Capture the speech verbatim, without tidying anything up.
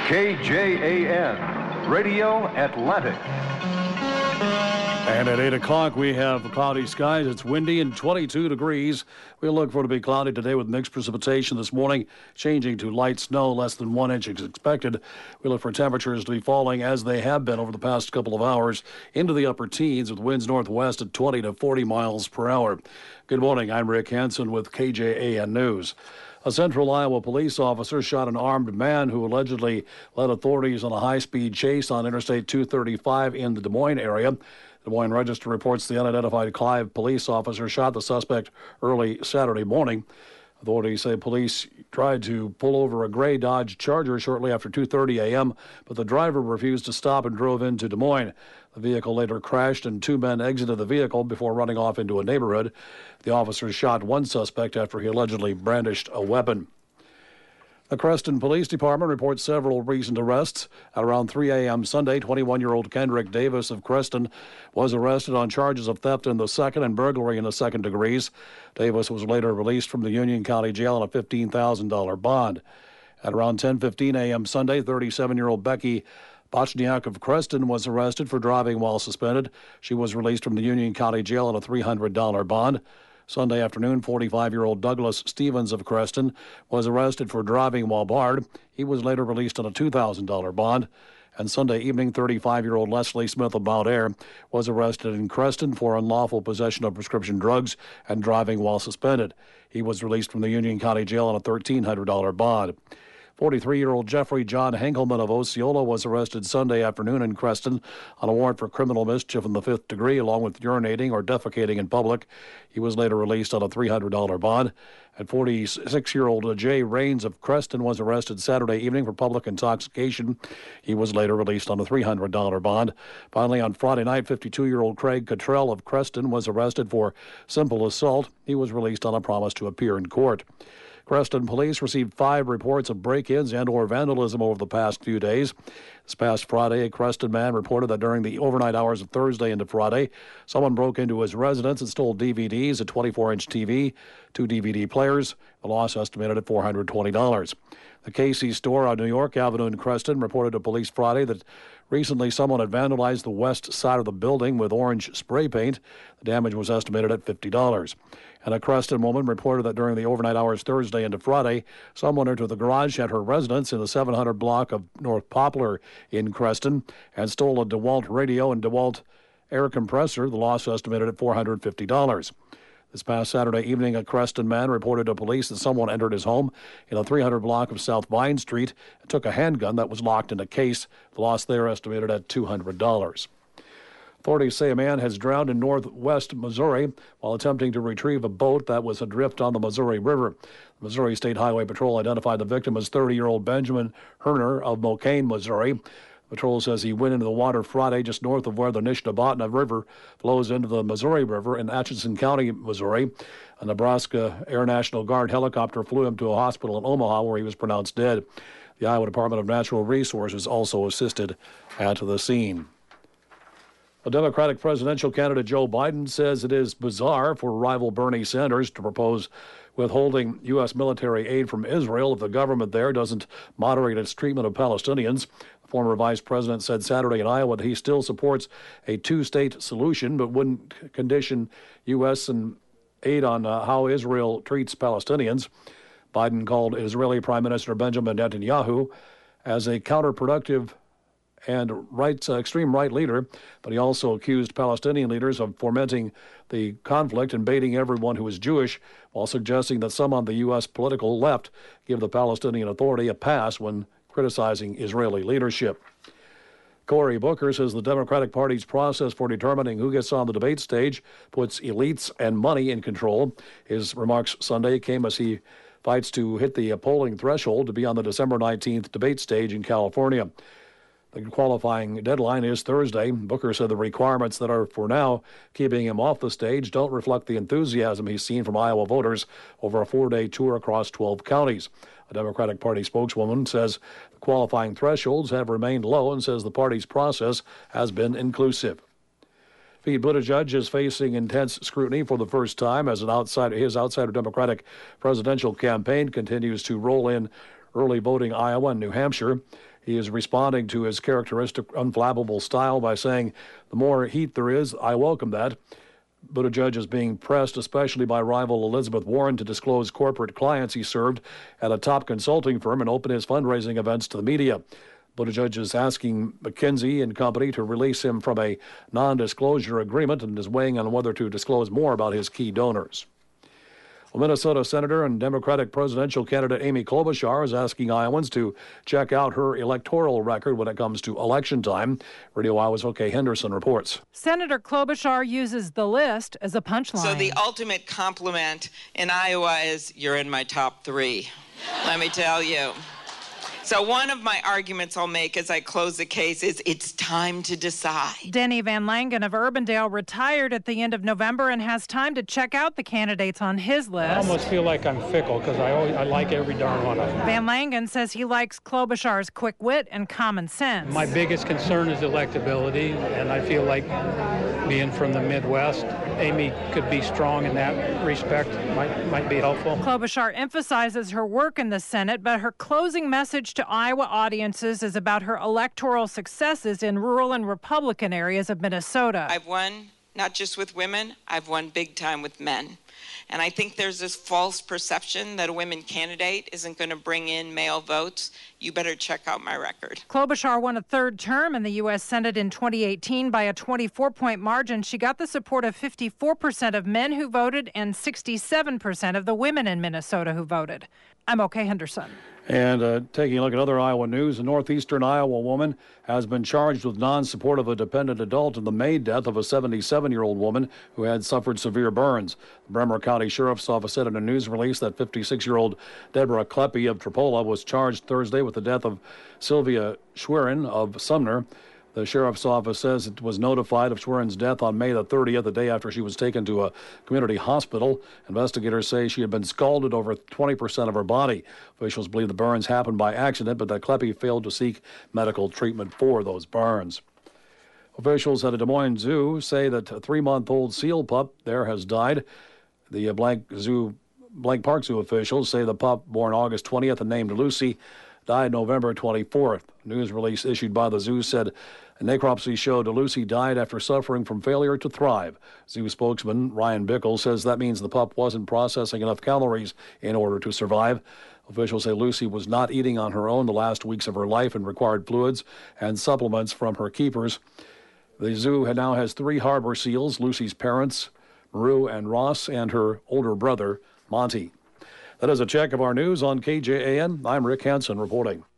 K J A N, Radio Atlantic. And at eight o'clock, we have cloudy skies. It's windy and twenty-two degrees. We look for it to be cloudy today with mixed precipitation this morning, changing to light snow, less than one inch is expected. We look for temperatures to be falling as they have been over the past couple of hours into the upper teens with winds northwest at twenty to forty miles per hour. Good morning. I'm Rick Hansen with K J A N News. A Central Iowa police officer shot an armed man who allegedly led authorities on a high-speed chase on Interstate two thirty-five in the Des Moines area. Des Moines Register reports the unidentified Clive police officer shot the suspect early Saturday morning. Authorities say police tried to pull over a gray Dodge Charger shortly after two thirty a.m., but the driver refused to stop and drove into Des Moines. The vehicle later crashed and two men exited the vehicle before running off into a neighborhood. The officers shot one suspect after he allegedly brandished a weapon. The Creston Police Department reports several recent arrests. At around three a.m. Sunday, twenty-one-year-old Kendrick Davis of Creston was arrested on charges of theft in the second and burglary in the second degrees. Davis was later released from the Union County Jail on a fifteen thousand dollars bond. At around ten fifteen a.m. Sunday, thirty-seven-year-old Becky Bochniak of Creston was arrested for driving while suspended. She was released from the Union County Jail on a three hundred dollars bond. Sunday afternoon, forty-five-year-old Douglas Stevens of Creston was arrested for driving while barred. He was later released on a two thousand dollars bond. And Sunday evening, thirty-five-year-old Leslie Smith of Mount Ayr was arrested in Creston for unlawful possession of prescription drugs and driving while suspended. He was released from the Union County Jail on a thirteen hundred dollars bond. forty-three-year-old Jeffrey John Henkelman of Osceola was arrested Sunday afternoon in Creston on a warrant for criminal mischief in the fifth degree, along with urinating or defecating in public. He was later released on a three hundred dollars bond. And forty-six-year-old Jay Rains of Creston was arrested Saturday evening for public intoxication. He was later released on a three hundred dollars bond. Finally, on Friday night, fifty-two-year-old Craig Cottrell of Creston was arrested for simple assault. He was released on a promise to appear in court. Creston police received five reports of break-ins and or vandalism over the past few days. This past Friday, a Creston man reported that during the overnight hours of Thursday into Friday, someone broke into his residence and stole D V Ds, a twenty-four-inch T V, two D V D players. The loss estimated at four hundred twenty dollars. The Casey's store on New York Avenue in Creston reported to police Friday that recently someone had vandalized the west side of the building with orange spray paint. The damage was estimated at fifty dollars. And a Creston woman reported that during the overnight hours Thursday into Friday, someone entered the garage at her residence in the seven hundred block of North Poplar in Creston and stole a DeWalt radio and DeWalt air compressor. The loss estimated at four hundred fifty dollars. This past Saturday evening, a Creston man reported to police that someone entered his home in a three hundred block of South Vine Street and took a handgun that was locked in a case. The loss there estimated at two hundred dollars. Authorities say a man has drowned in northwest Missouri while attempting to retrieve a boat that was adrift on the Missouri River. The Missouri State Highway Patrol identified the victim as thirty-year-old Benjamin Herner of Mocaine, Missouri. Patrol says he went into the water Friday just north of where the Nishnabotna River flows into the Missouri River in Atchison County, Missouri. A Nebraska Air National Guard helicopter flew him to a hospital in Omaha where he was pronounced dead. The Iowa Department of Natural Resources also assisted at the scene. The Democratic presidential candidate Joe Biden says it is bizarre for rival Bernie Sanders to propose withholding U S military aid from Israel if the government there doesn't moderate its treatment of Palestinians. The former vice president said Saturday in Iowa that he still supports a two-state solution but wouldn't condition U S and aid on uh, how Israel treats Palestinians. Biden called Israeli Prime Minister Benjamin Netanyahu as a counterproductive and right, uh, extreme right leader, but he also accused Palestinian leaders of fomenting the conflict and baiting everyone who is Jewish, while suggesting that some on the U S political left give the Palestinian Authority a pass when criticizing Israeli leadership. Cory Booker says the Democratic Party's process for determining who gets on the debate stage puts elites and money in control. His remarks Sunday came as he fights to hit the polling threshold to be on the December nineteenth debate stage in California. The qualifying deadline is Thursday. Booker said the requirements that are, for now, keeping him off the stage don't reflect the enthusiasm he's seen from Iowa voters over a four-day tour across twelve counties. A Democratic Party spokeswoman says the qualifying thresholds have remained low and says the party's process has been inclusive. Pete Buttigieg is facing intense scrutiny for the first time as an outsider. His outsider Democratic presidential campaign continues to roll in early voting Iowa and New Hampshire. He is responding to his characteristic unflappable style by saying, "The more heat there is, I welcome that." Buttigieg is being pressed, especially by rival Elizabeth Warren, to disclose corporate clients he served at a top consulting firm and open his fundraising events to the media. Buttigieg is asking McKinsey and Company to release him from a non-disclosure agreement and is weighing on whether to disclose more about his key donors. Well, Minnesota Senator and Democratic presidential candidate Amy Klobuchar is asking Iowans to check out her electoral record when it comes to election time. Radio Iowa's O K Henderson reports. Senator Klobuchar uses the list as a punchline. So the ultimate compliment in Iowa is, you're in my top three. Let me tell you. So one of my arguments I'll make as I close the case is it's time to decide. Denny Van Langen of Urbandale retired at the end of November and has time to check out the candidates on his list. I almost feel like I'm fickle because I always, I like every darn one of them. Van Langen says he likes Klobuchar's quick wit and common sense. My biggest concern is electability, and I feel like being from the Midwest, Amy could be strong in that respect, might, might be helpful. Klobuchar emphasizes her work in the Senate, but her closing message to Iowa audiences is about her electoral successes in rural and Republican areas of Minnesota. I've won not just with women, I've won big time with men. And I think there's this false perception that a women candidate isn't going to bring in male votes. You better check out my record. Klobuchar won a third term in the U S Senate in twenty eighteen by a twenty-four point margin. She got the support of fifty-four percent of men who voted and sixty-seven percent of the women in Minnesota who voted. I'm O K Henderson. And uh, taking a look at other Iowa news, a northeastern Iowa woman has been charged with non-support of a dependent adult in the May death of a seventy-seven-year-old woman who had suffered severe burns. The Bremer County Sheriff's Office said in a news release that fifty-six-year-old Deborah Kleppe of Tripola was charged Thursday with the death of Sylvia Schwerin of Sumner. The Sheriff's Office says it was notified of Schwerin's death on May the thirtieth, the day after she was taken to a community hospital. Investigators say she had been scalded over twenty percent of her body. Officials believe the burns happened by accident, but that Kleppe failed to seek medical treatment for those burns. Officials at a Des Moines zoo say that a three-month-old seal pup there has died. The Blank Zoo, Blank Park Zoo officials say the pup, born August twentieth and named Lucy, died November twenty-fourth. A news release issued by the zoo said a necropsy showed Lucy died after suffering from failure to thrive. Zoo spokesman Ryan Bickle says that means the pup wasn't processing enough calories in order to survive. Officials say Lucy was not eating on her own the last weeks of her life and required fluids and supplements from her keepers. The zoo now has three harbor seals, Lucy's parents, Maru and Ross, and her older brother, Monty. That is a check of our news on K J A N. I'm Rick Hansen reporting.